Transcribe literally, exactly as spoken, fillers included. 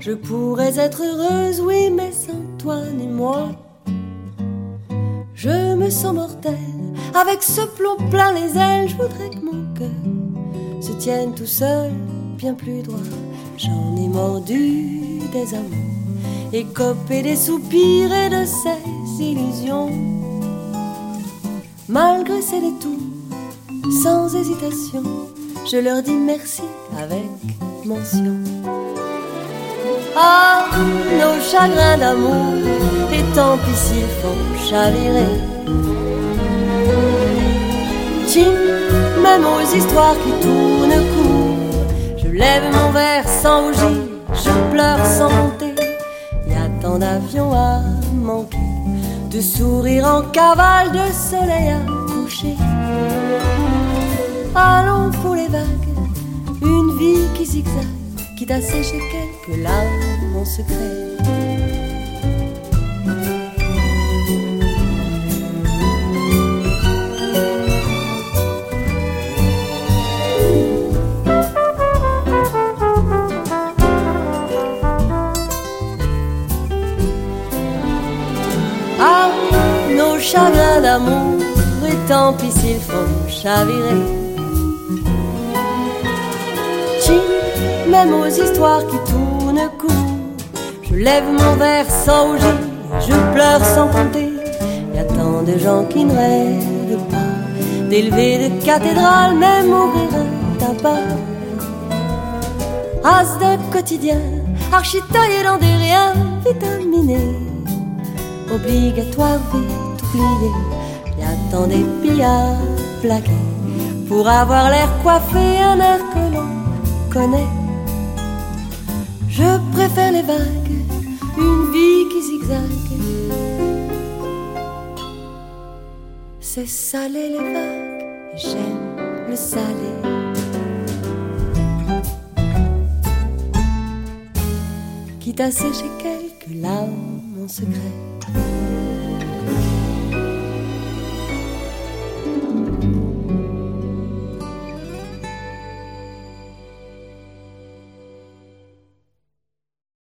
Je pourrais être heureuse, oui, mais sans toi ni moi. Je me sens mortelle, avec ce plomb plein les ailes. Je voudrais que mon cœur se tienne tout seul, bien plus droit. J'en ai mordu des amours, écopé des soupirs et de ces illusions. Malgré ces détours, sans hésitation, je leur dis merci avec mention. Ah, nos chagrins d'amour, et tant pis s'ils font chavirer. Tim, même aux histoires qui tournent court, je lève mon verre sans rougir, je pleure sans monter. Y a tant d'avions à manquer, de sourires en cavale, de soleil à coucher. Allons pour les vagues, une vie qui zigzague, quitte à sécher quelques larmes en secret. Ah, nos chagrins d'amour, et tant pis s'ils font chavirer. Même aux histoires qui tournent court, je lève mon verre sans rougir, je pleure sans compter. Y a tant de gens qui ne rêvent pas d'élever de cathédrale, même ouvrir un tabac. As d'un quotidien, archi-taillé dans des riens vitaminés, obligatoire vite oublié. Y a tant d'épis à plaquer pour avoir l'air coiffé, un air que l'on connaît. Je préfère les vagues, une vie qui zigzague. C'est salé les vagues, et j'aime le salé. Quitte à sécher quelques larmes en secret.